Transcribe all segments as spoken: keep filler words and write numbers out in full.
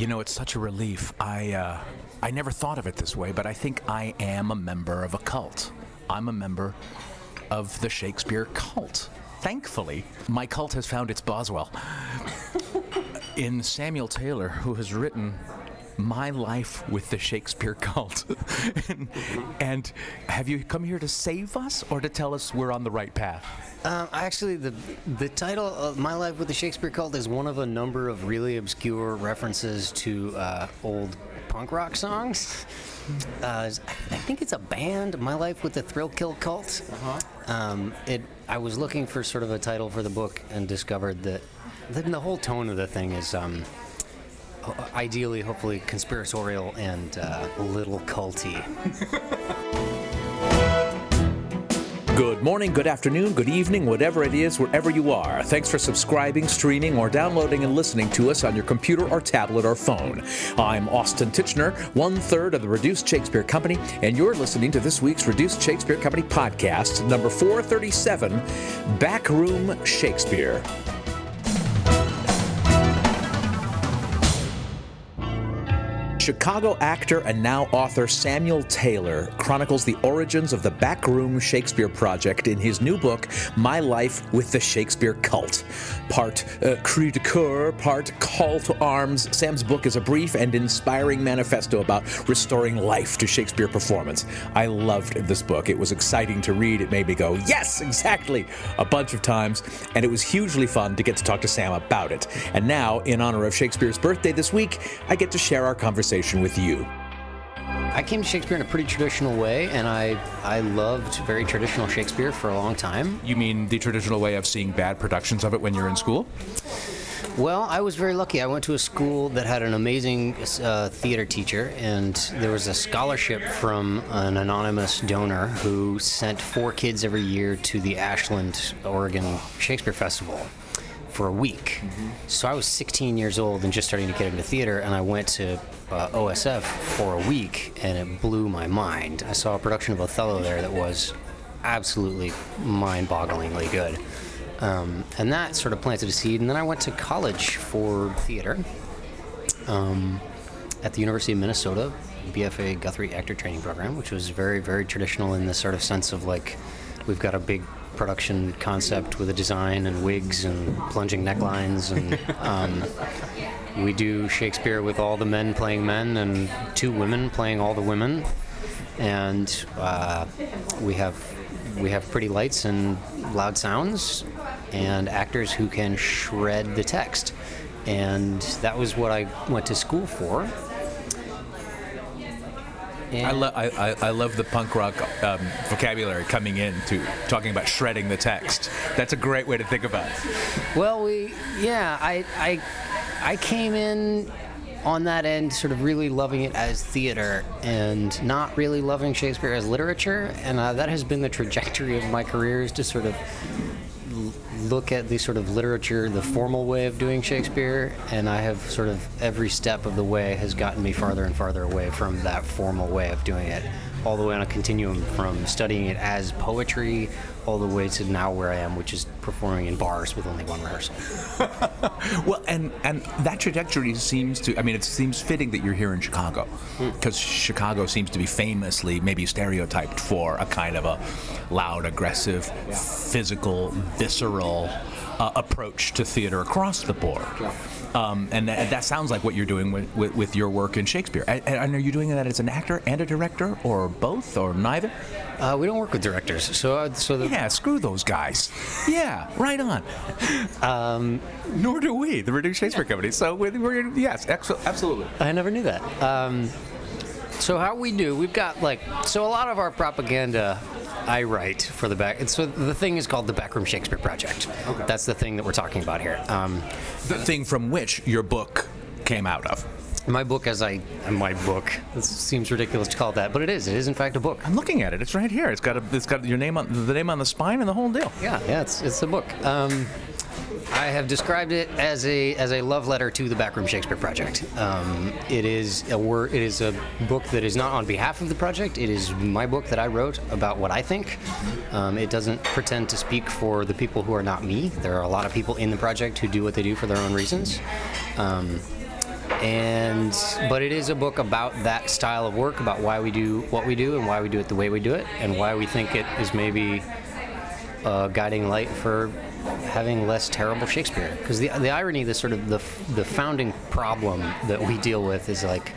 You know, it's such a relief. I uh, I never thought of it this way, but I think I am a member of a cult. I'm a member of the Shakespeare cult. Thankfully, my cult has found its Boswell in Samuel Taylor, who has written My Life with the Shakespeare Cult. and, and have you come here to save us or to tell us we're on the right path? Um, actually, the the title of My Life with the Shakespeare Cult is one of a number of really obscure references to uh, old punk rock songs. Uh, I think it's a band, My Life with the Thrill Kill Cult. Uh-huh. Um, it. I was looking for sort of a title for the book and discovered that the, the whole tone of the thing is um, ideally, hopefully, conspiratorial and uh, a little culty. Good morning, good afternoon, good evening, whatever it is, wherever you are. Thanks for subscribing, streaming, or downloading and listening to us on your computer or tablet or phone. I'm Austin Tichenor, one-third of the Reduced Shakespeare Company, and you're listening to this week's Reduced Shakespeare Company podcast, number four thirty-seven, Backroom Shakespeare. Chicago actor and now author Samuel Taylor chronicles the origins of the Backroom Shakespeare Project in his new book, My Life with the Shakespeare Cult. Part uh, cri de coeur, part call to arms, Sam's book is a brief and inspiring manifesto about restoring life to Shakespeare performance. I loved this book. It was exciting to read. It made me go, yes, exactly, a bunch of times, and it was hugely fun to get to talk to Sam about it. And now, in honor of Shakespeare's birthday this week, I get to share our conversation with you. I came to Shakespeare in a pretty traditional way, and I I loved very traditional Shakespeare for a long time. You mean the traditional way of seeing bad productions of it when you're in school? Well, I was very lucky. I went to a school that had an amazing uh, theater teacher, and there was a scholarship from an anonymous donor who sent four kids every year to the Ashland, Oregon Shakespeare Festival for a week. Mm-hmm. So I was sixteen years old and just starting to get into theater, and I went to uh, O S F for a week, and it blew my mind. I saw a production of Othello there that was absolutely mind-bogglingly good. Um, and that sort of planted a seed, and then I went to college for theater um, at the University of Minnesota, B F A Guthrie Actor Training Program, which was very, very traditional in the sort of sense of like, we've got a big production concept with a design and wigs and plunging necklines, and um, we do Shakespeare with all the men playing men and two women playing all the women, and uh, we have we have pretty lights and loud sounds and actors who can shred the text, and that was what I went to school for. I, lo- I, I, I love the punk rock um, vocabulary coming in to talking about shredding the text. That's a great way to think about it. Well, we, yeah, I, I, I came in on that end sort of really loving it as theater and not really loving Shakespeare as literature, and uh, that has been the trajectory of my career, is to sort of look at the sort of literature, the formal way of doing Shakespeare, and I have sort of every step of the way has gotten me farther and farther away from that formal way of doing it, all the way on a continuum from studying it as poetry all the way to now where I am, which is performing in bars with only one rehearsal. Well, and and that trajectory seems to, I mean, it seems fitting that you're here in Chicago, because mm. Chicago seems to be famously maybe stereotyped for a kind of a loud, aggressive, yeah. physical, visceral uh, approach to theater across the board. Yeah. Um, and that, that sounds like what you're doing with, with, with your work in Shakespeare. And, and are you doing that as an actor and a director, or both, or neither? Uh, we don't work with directors, so uh, so the yeah, screw those guys. Yeah, right on. Um, Nor do we, the Reduced Shakespeare Company. So we're, we're yes, absolutely. I never knew that. Um, so how we do? We've got like so a lot of our propaganda I write for the back. And so the thing is called the Backroom Shakespeare Project. Okay. That's the thing that we're talking about here. Um, the thing from which your book came out of. My book, as I, my book. It seems ridiculous to call it that, but it is. It is in fact a book. I'm looking at it. It's right here. It's got a, it's got your name on the name on the spine and the whole deal. Yeah, yeah. It's it's a book. Um, I have described it as a as a love letter to the Backroom Shakespeare Project. Um, it is a wor- It is a book that is not on behalf of the project. It is my book that I wrote about what I think. Um, it doesn't pretend to speak for the people who are not me. There are a lot of people in the project who do what they do for their own reasons. Um, and but it is a book about that style of work, about why we do what we do and why we do it the way we do it, and why we think it is maybe a guiding light for having less terrible Shakespeare. Because the the irony, the sort of the the founding problem that we deal with is like,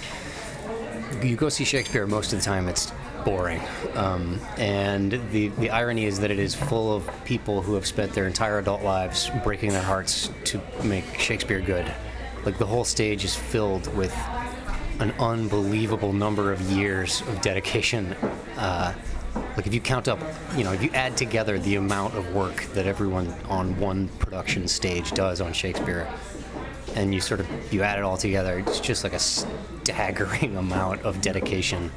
you go see Shakespeare, most of the time it's boring, um, and the the irony is that it is full of people who have spent their entire adult lives breaking their hearts to make Shakespeare good. Like, the whole stage is filled with an unbelievable number of years of dedication. Uh, like, if you count up, you know, if you add together the amount of work that everyone on one production stage does on Shakespeare, and you sort of, you add it all together, it's just like a staggering amount of dedication.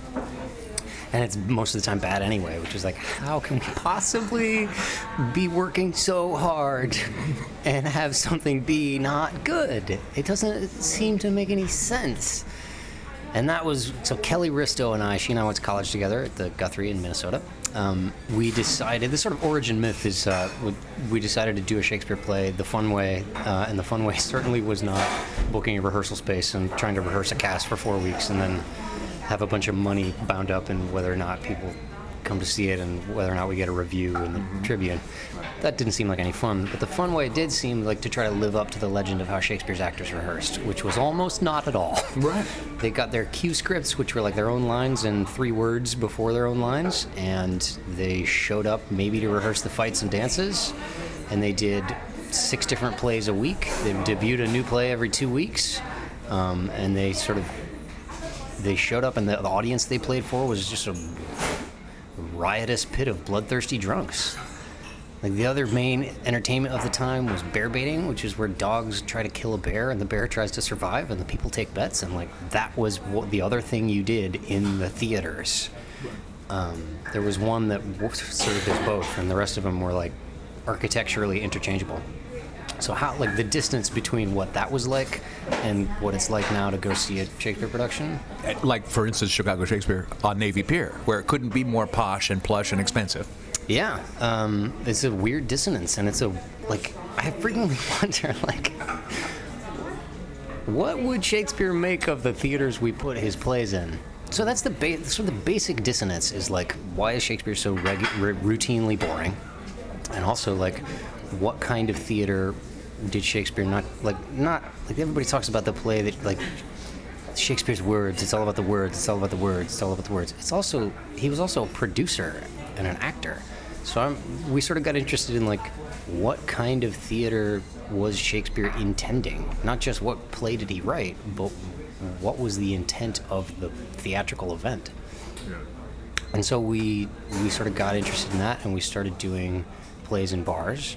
And it's most of the time bad anyway, which is like, how can we possibly be working so hard and have something be not good? It doesn't seem to make any sense. And that was, so Kelly Risto and I, she and I went to college together at the Guthrie in Minnesota. Um, we decided, this sort of origin myth is, uh, we, we decided to do a Shakespeare play the fun way, uh, and the fun way certainly was not booking a rehearsal space and trying to rehearse a cast for four weeks and then have a bunch of money bound up in whether or not people come to see it and whether or not we get a review in the mm-hmm. Tribune. That didn't seem like any fun, but the fun way did seem like to try to live up to the legend of how Shakespeare's actors rehearsed, which was almost not at all. Right. They got their cue scripts, which were like their own lines and three words before their own lines, and they showed up maybe to rehearse the fights and dances, and they did six different plays a week. They debuted a new play every two weeks, um, and they sort of They showed up, and the, the audience they played for was just a riotous pit of bloodthirsty drunks. Like, the other main entertainment of the time was bear baiting, which is where dogs try to kill a bear, and the bear tries to survive, and the people take bets, and like that was what the other thing you did in the theaters. Um, there was one that served as both, and the rest of them were like architecturally interchangeable. So how, like, the distance between what that was like and what it's like now to go see a Shakespeare production? Like, for instance, Chicago Shakespeare on Navy Pier, where it couldn't be more posh and plush and expensive. Yeah, um, it's a weird dissonance, and it's a, like, I frequently wonder, like, what would Shakespeare make of the theaters we put his plays in? So that's the ba- sort of the basic dissonance is, like, why is Shakespeare so regu- r- routinely boring? And also, like, what kind of theater did Shakespeare not, like, not, like, everybody talks about the play that, like, Shakespeare's words, it's all about the words, it's all about the words, it's all about the words. It's also, he was also a producer and an actor. So I'm, we sort of got interested in, like, what kind of theater was Shakespeare intending? Not just what play did he write, but what was the intent of the theatrical event? Yeah. And so we, we sort of got interested in that, and we started doing plays in bars.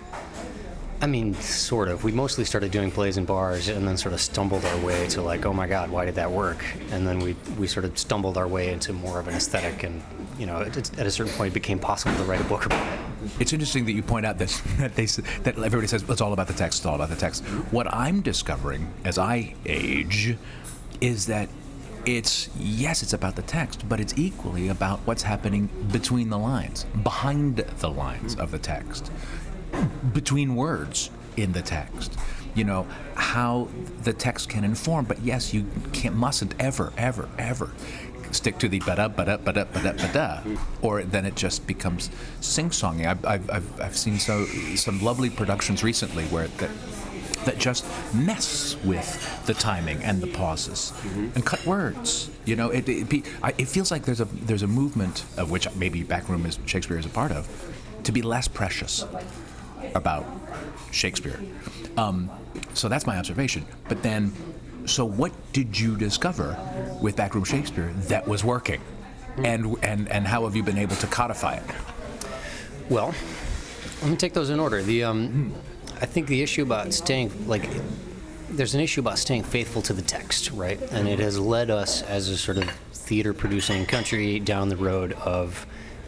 I mean, sort of. We mostly started doing plays in bars and then sort of stumbled our way to, like, oh my God, why did that work? And then we we sort of stumbled our way into more of an aesthetic, and, you know, it, at a certain point it became possible to write a book about it. It's interesting that you point out this, that they that everybody says it's all about the text, it's all about the text. What I'm discovering as I age is that it's, yes, it's about the text, but it's equally about what's happening between the lines, behind the lines of the text, between words in the text. You know, how the text can inform, but yes, you can't, mustn't ever, ever, ever stick to the ba-da, ba-da, ba-da, ba-da, ba-da, or then it just becomes sing-songy. I've, I've, I've, I've seen so some lovely productions recently where that that just mess with the timing and the pauses mm-hmm. and cut words. You know, it it, be, I, it feels like there's a there's a movement of which maybe Backroom is Shakespeare is a part of, to be less precious about Shakespeare. Um, so that's my observation. But then, so what did you discover with Backroom Shakespeare that was working, and and and how have you been able to codify it? Well, let me take those in order. The um, I think the issue about staying, like, there's an issue about staying faithful to the text, right? And it has led us as a sort of theater-producing country down the road of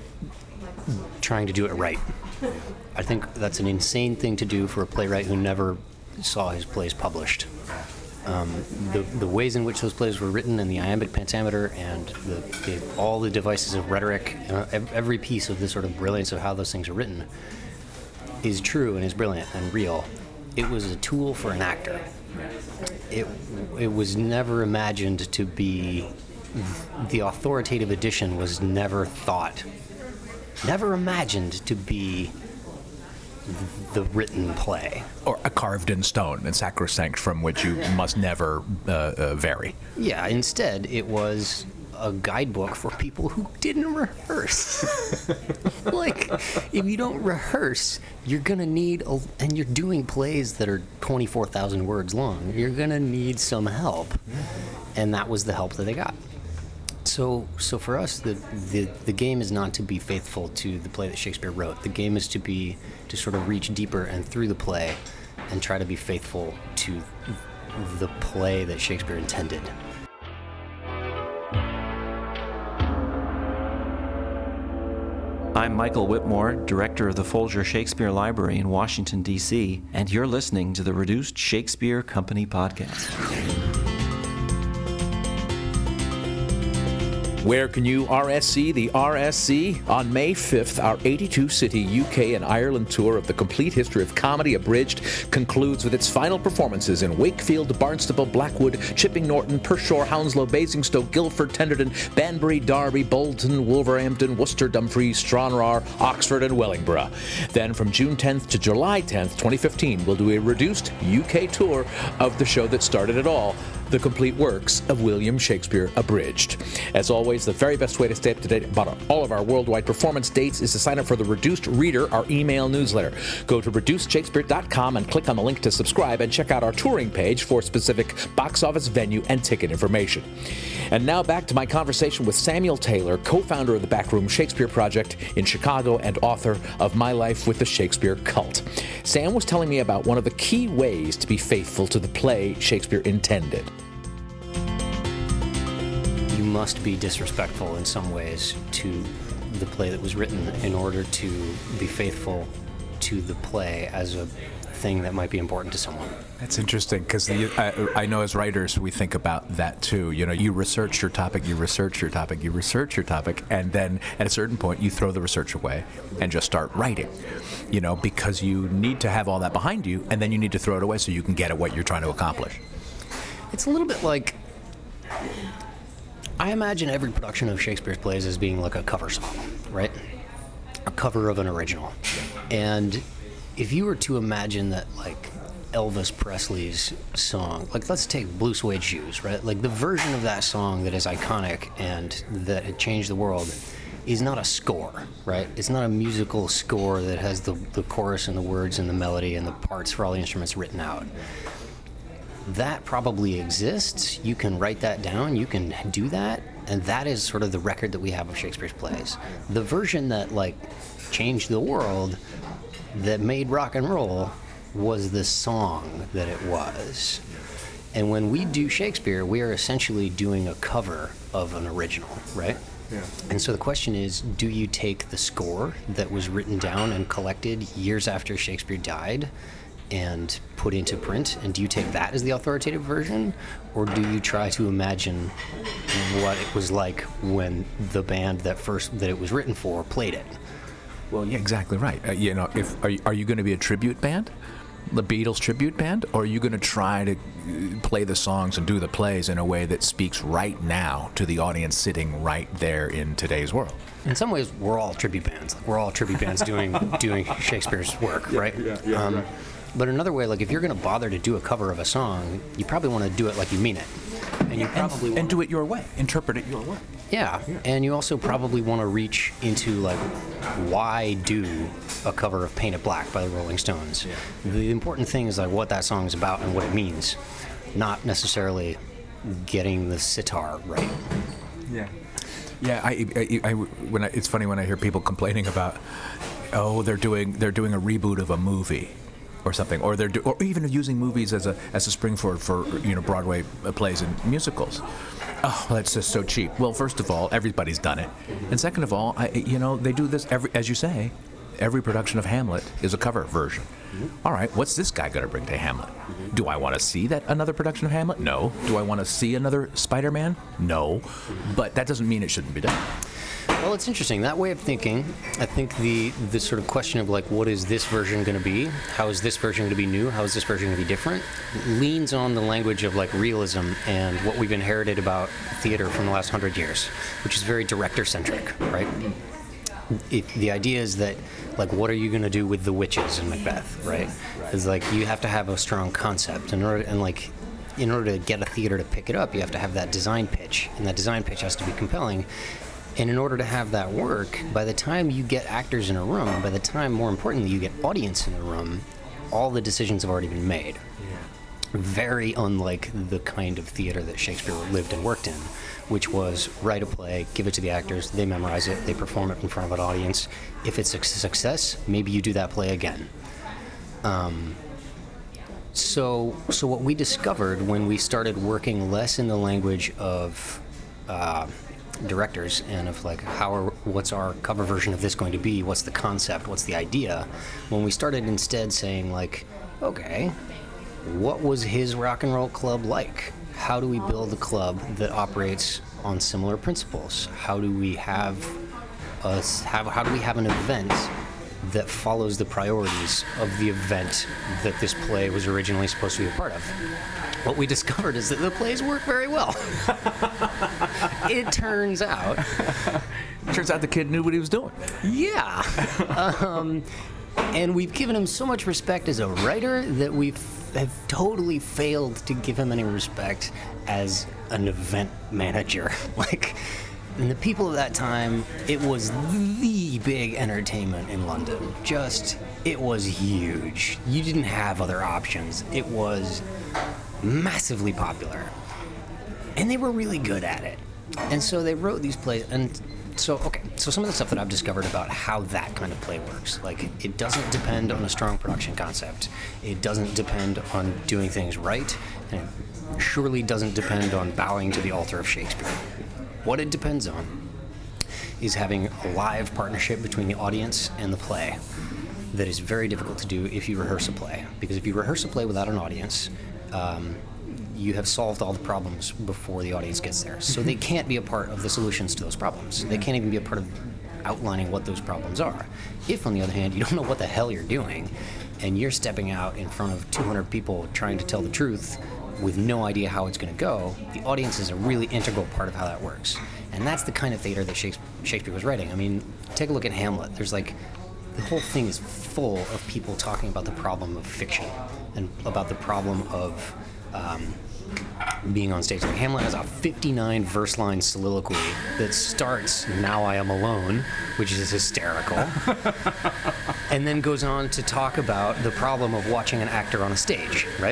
trying to do it right. I think that's an insane thing to do for a playwright who never saw his plays published. Um, the, the ways in which those plays were written, and the iambic pentameter, and the, the, all the devices of rhetoric, uh, every piece of the sort of brilliance of how those things are written is true and is brilliant and real. It was a tool for an actor. it it was never imagined to be, the authoritative edition was never thought, never imagined to be the written play. Or a carved in stone and sacrosanct from which you must never uh, uh, vary. Yeah, instead it was a guidebook for people who didn't rehearse. Like, if you don't rehearse, you're gonna need, a, and you're doing plays that are twenty-four thousand words long, you're gonna need some help. And that was the help that they got. So, so for us, the, the the game is not to be faithful to the play that Shakespeare wrote. The game is to be, to sort of reach deeper and through the play and try to be faithful to the play that Shakespeare intended. I'm Michael Whitmore, director of the Folger Shakespeare Library in Washington, D C, and you're listening to the Reduced Shakespeare Company podcast. Where can you R S C the R S C? On May fifth, our eighty-two city U K and Ireland tour of the complete history of comedy abridged concludes with its final performances in Wakefield, Barnstable, Blackwood, Chipping Norton, Pershore, Hounslow, Basingstoke, Guildford, Tenterden, Banbury, Derby, Bolton, Wolverhampton, Worcester, Dumfries, Stranraer, Oxford, and Wellingborough. Then from June tenth to July tenth, twenty fifteen, we'll do a reduced U K tour of the show that started it all, the complete works of William Shakespeare abridged. As always, the very best way to stay up to date about all of our worldwide performance dates is to sign up for the Reduced Reader, our email newsletter. Go to reduced shakespeare dot com and click on the link to subscribe, and check out our touring page for specific box office, venue, and ticket information. And now back to my conversation with Samuel Taylor, co-founder of the Backroom Shakespeare Project in Chicago and author of My Life with the Shakespeare Cult. Sam was telling me about one of the key ways to be faithful to the play Shakespeare intended. You must be disrespectful in some ways to the play that was written in order to be faithful to the play as a thing that might be important to someone. That's interesting, because I, I know as writers we think about that too. You know, you research your topic, you research your topic, you research your topic, and then at a certain point you throw the research away and just start writing. You know, because you need to have all that behind you, and then you need to throw it away so you can get at what you're trying to accomplish. It's a little bit like, I imagine every production of Shakespeare's plays as being like a cover song, right? A cover of an original. And if you were to imagine that, like, Elvis Presley's song, like, let's take Blue Suede Shoes, right? Like, the version of that song that is iconic and that it changed the world is not a score, right? It's not a musical score that has the, the chorus and the words and the melody and the parts for all the instruments written out. That probably exists. You can write that down. You can do that. And that is sort of the record that we have of Shakespeare's plays. The version that, like, changed the world, that made rock and roll, was the song that it was. And when we do Shakespeare, we are essentially doing a cover of an original, right? Yeah. And so the question is, do you take the score that was written down and collected years after Shakespeare died and put into print, and do you take that as the authoritative version, or do you try to imagine what it was like when the band that first that it was written for played it? Well, yeah, exactly right. Uh, you know, if are you, are you going to be a tribute band, the Beatles tribute band, or are you going to try to play the songs and do the plays in a way that speaks right now to the audience sitting right there in today's world? In some ways, we're all tribute bands. Like, we're all tribute bands doing doing Shakespeare's work, yeah, right? Yeah, yeah, um, right. But another way, like, if you're going to bother to do a cover of a song, you probably want to do it like you mean it. And you probably and, wanna, and do it your way. Interpret it your way. Yeah, yeah. And you also probably want to reach into, like, why do a cover of Paint It Black by the Rolling Stones? Yeah. The important thing is, like, what that song is about and what it means, not necessarily getting the sitar right. Yeah. Yeah, I, I, I, when I, it's funny when I hear people complaining about, oh, they're doing they're doing a reboot of a movie, or something, or they're do, or even using movies as a as a springboard for, you know, Broadway plays and musicals. Oh, that's just so cheap. Well, first of all, everybody's done it, and second of all, I, you know, they do this every, as you say, every production of Hamlet is a cover version. Mm-hmm. All right, what's this guy going to bring to Hamlet? Mm-hmm. Do I want to see that another production of Hamlet? No. Do I want to see another Spider-Man? No. Mm-hmm. But that doesn't mean it shouldn't be done. Well, it's interesting. That way of thinking, I think the the sort of question of like, what is this version going to be? How is this version going to be new? How is this version going to be different? Leans on the language of like realism and what we've inherited about theater from the last hundred years, which is very director-centric, right? It, the idea is that, like, what are you going to do with the witches in Macbeth, right? It's like you have to have a strong concept in order, and like, in order to get a theater to pick it up, you have to have that design pitch, and that design pitch has to be compelling. And in order to have that work, by the time you get actors in a room, by the time, more importantly, you get audience in the room, all the decisions have already been made. Yeah. Very unlike the kind of theater that Shakespeare lived and worked in, which was write a play, give it to the actors, they memorize it, they perform it in front of an audience. If it's a success, maybe you do that play again. Um, so, so what we discovered when we started working less in the language of uh, directors and of like how are, what's our cover version of this going to be, what's the concept, what's the idea, when we started instead saying like, okay, what was his rock and roll club like? How do we build a club that operates on similar principles? How do we have us have how do we have an event that follows the priorities of the event that this play was originally supposed to be a part of? What we discovered is that the plays work very well. It turns out. Turns out the kid knew what he was doing. Yeah. Um, and we've given him so much respect as a writer that we have totally failed to give him any respect as an event manager. Like, and the people of that time, it was the big entertainment in London. Just, it was huge. You didn't have other options. It was massively popular. And they were really good at it. And so they wrote these plays, and so, okay, so some of the stuff that I've discovered about how that kind of play works, like, it doesn't depend on a strong production concept. It doesn't depend on doing things right, and it surely doesn't depend on bowing to the altar of Shakespeare. What it depends on is having a live partnership between the audience and the play that is very difficult to do if you rehearse a play. Because if you rehearse a play without an audience, um, you have solved all the problems before the audience gets there. So they can't be a part of the solutions to those problems. They can't even be a part of outlining what those problems are. If, on the other hand, you don't know what the hell you're doing, and you're stepping out in front of two hundred people trying to tell the truth with no idea how it's going to go, the audience is a really integral part of how that works. And that's the kind of theater that Shakespeare was writing. I mean, take a look at Hamlet. There's like, the whole thing is full of people talking about the problem of fiction and about the problem of um, being on stage. Like, Hamlet has a fifty-nine verse line soliloquy that starts, "Now I am alone," which is hysterical, and then goes on to talk about the problem of watching an actor on a stage, right?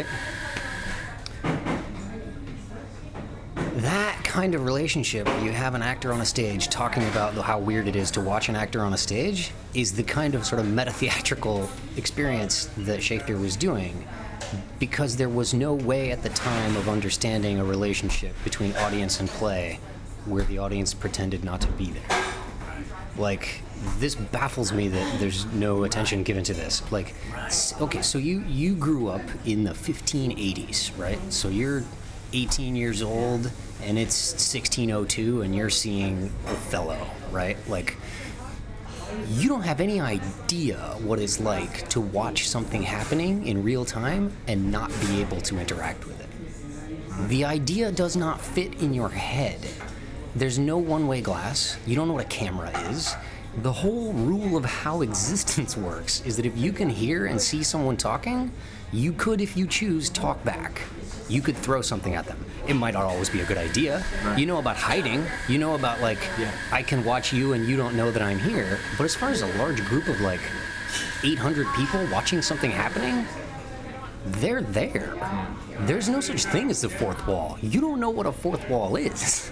That kind of relationship where you have an actor on a stage talking about how weird it is to watch an actor on a stage is the kind of sort of meta-theatrical experience that Shakespeare was doing, because there was no way at the time of understanding a relationship between audience and play where the audience pretended not to be there. Like, this baffles me that there's no attention given to this. Like, okay, so you, you grew up in the fifteen eighties, right? So you're eighteen years old, and it's sixteen oh two, and you're seeing Othello, right? Like, you don't have any idea what it's like to watch something happening in real time and not be able to interact with it. The idea does not fit in your head. There's no one-way glass. You don't know what a camera is. The whole rule of how existence works is that if you can hear and see someone talking, you could, if you choose, talk back. You could throw something at them. It might not always be a good idea. Right. You know about hiding. You know about, like, yeah. I can watch you and you don't know that I'm here. But as far as a large group of, like, eight hundred people watching something happening, they're there. There's no such thing as the fourth wall. You don't know what a fourth wall is.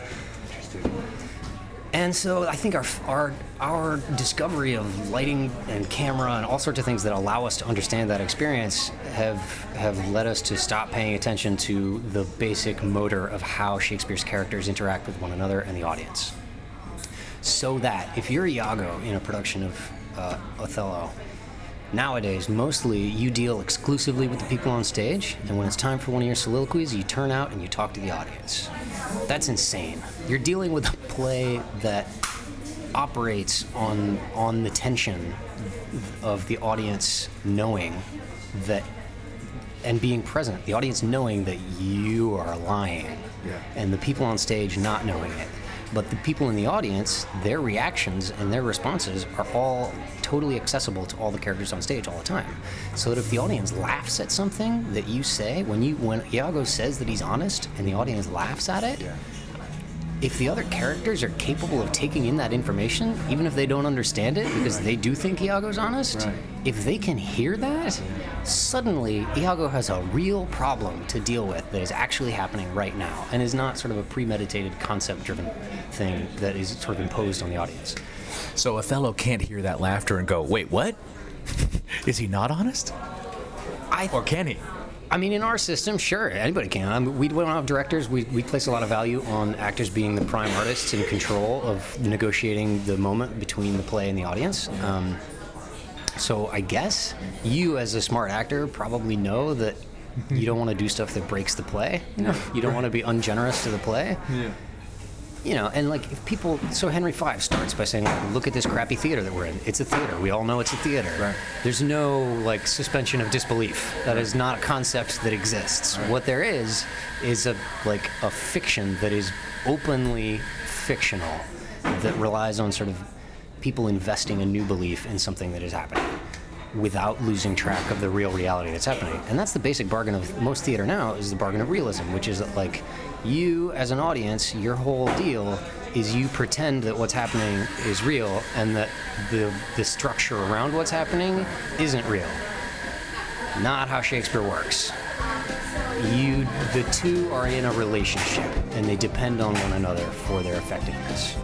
And so I think our, our our discovery of lighting and camera and all sorts of things that allow us to understand that experience have have led us to stop paying attention to the basic motor of how Shakespeare's characters interact with one another and the audience. So that if you're Iago in a production of uh, Othello. Nowadays, mostly you deal exclusively with the people on stage, and when it's time for one of your soliloquies, you turn out and you talk to the audience. That's insane. You're dealing with a play that operates on on the tension of the audience knowing that, and being present, the audience knowing that you are lying, yeah. and the people on stage not knowing it. But the people in the audience, their reactions and their responses are all totally accessible to all the characters on stage all the time. So that if the audience laughs at something that you say, when you when Iago says that he's honest and the audience laughs at it, yeah. if the other characters are capable of taking in that information, even if they don't understand it, because right. they do think Iago's honest, right. if they can hear that, yeah. suddenly Iago has a real problem to deal with that is actually happening right now and is not sort of a premeditated, concept-driven thing that is sort of imposed on the audience. So Othello can't hear that laughter and go, wait, what? Is he not honest? I th- or can he? I mean, in our system, sure, anybody can. I mean, we don't have directors. We, we place a lot of value on actors being the prime artists in control of negotiating the moment between the play and the audience. Um, so I guess you, as a smart actor, probably know that you don't want to do stuff that breaks the play. You know, you don't want to be ungenerous to the play. Yeah. You know, and like if people, so Henry Five starts by saying, like, look at this crappy theater that we're in. It's a theater. We all know it's a theater. Right. There's no like suspension of disbelief. That is not a concept that exists. Right. What there is is a like a fiction that is openly fictional, that relies on sort of people investing a new belief in something that is happening without losing track of the real reality that's happening. And that's the basic bargain of most theater now, is the bargain of realism, which is that, like, you as an audience, your whole deal is you pretend that what's happening is real and that the the structure around what's happening isn't real. Not how Shakespeare works. You, the two are in a relationship and they depend on one another for their effectiveness.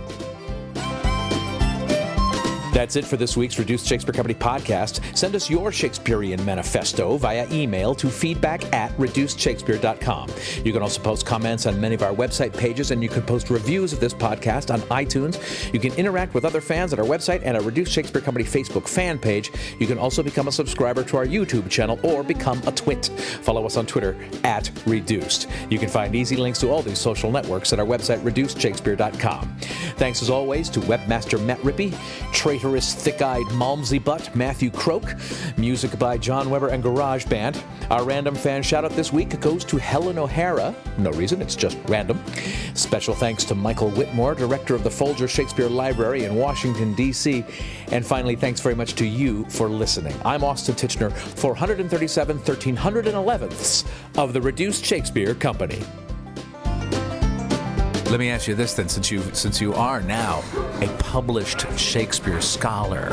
That's it for this week's Reduced Shakespeare Company podcast. Send us your Shakespearean manifesto via email to feedback at reduced shakespeare dot com. You can also post comments on many of our website pages, and you can post reviews of this podcast on iTunes. You can interact with other fans at our website and our Reduced Shakespeare Company Facebook fan page. You can also become a subscriber to our YouTube channel or become a twit. Follow us on Twitter at Reduced. You can find easy links to all these social networks at our website, reduced shakespeare dot com. Thanks as always to webmaster Matt Rippey, traitorous thick-eyed Malmsey Butt Matthew Croak, music by John Weber and Garage Band. Our random fan shout-out this week goes to Helen O'Hara. No reason, it's just random. Special thanks to Michael Whitmore, director of the Folger Shakespeare Library in Washington, D C And finally, thanks very much to you for listening. I'm Austin Tichenor, four thirty-seven thirteen elevenths of the Reduced Shakespeare Company. Let me ask you this then, since you since you are now a published Shakespeare scholar,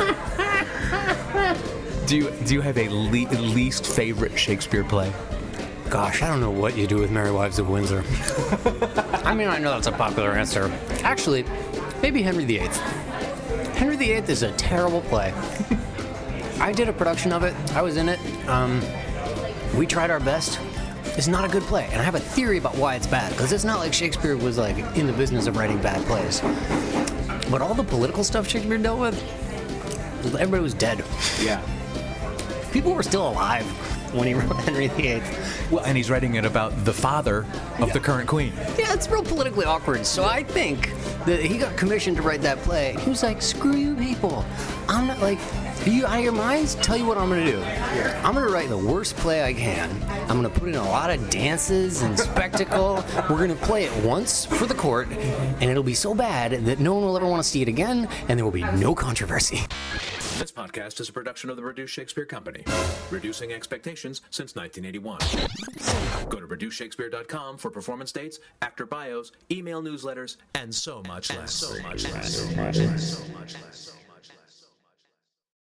do you do you have a le- least favorite Shakespeare play? Gosh, I don't know what you do with Merry Wives of Windsor. I mean, I know that's a popular answer. Actually, maybe Henry the Eighth. Henry the Eighth is a terrible play. I did a production of it. I was in it. Um, we tried our best. It's not a good play, and I have a theory about why it's bad, because it's not like Shakespeare was like in the business of writing bad plays. But all the political stuff Shakespeare dealt with, everybody was dead. Yeah. People were still alive when he wrote Henry the Eighth. Well, and he's writing it about the father of yeah. the current queen. Yeah, it's real politically awkward. So I think that he got commissioned to write that play. He was like, screw you people. I'm not like... Are you out of your minds? Tell you what I'm going to do. I'm going to write the worst play I can. I'm going to put in a lot of dances and spectacle. We're going to play it once for the court, and it'll be so bad that no one will ever want to see it again, and there will be no controversy. This podcast is a production of the Reduced Shakespeare Company, reducing expectations since nineteen eighty-one. Go to reduced shakespeare dot com for performance dates, actor bios, email newsletters, and so much less. So much less. So much less. So much less.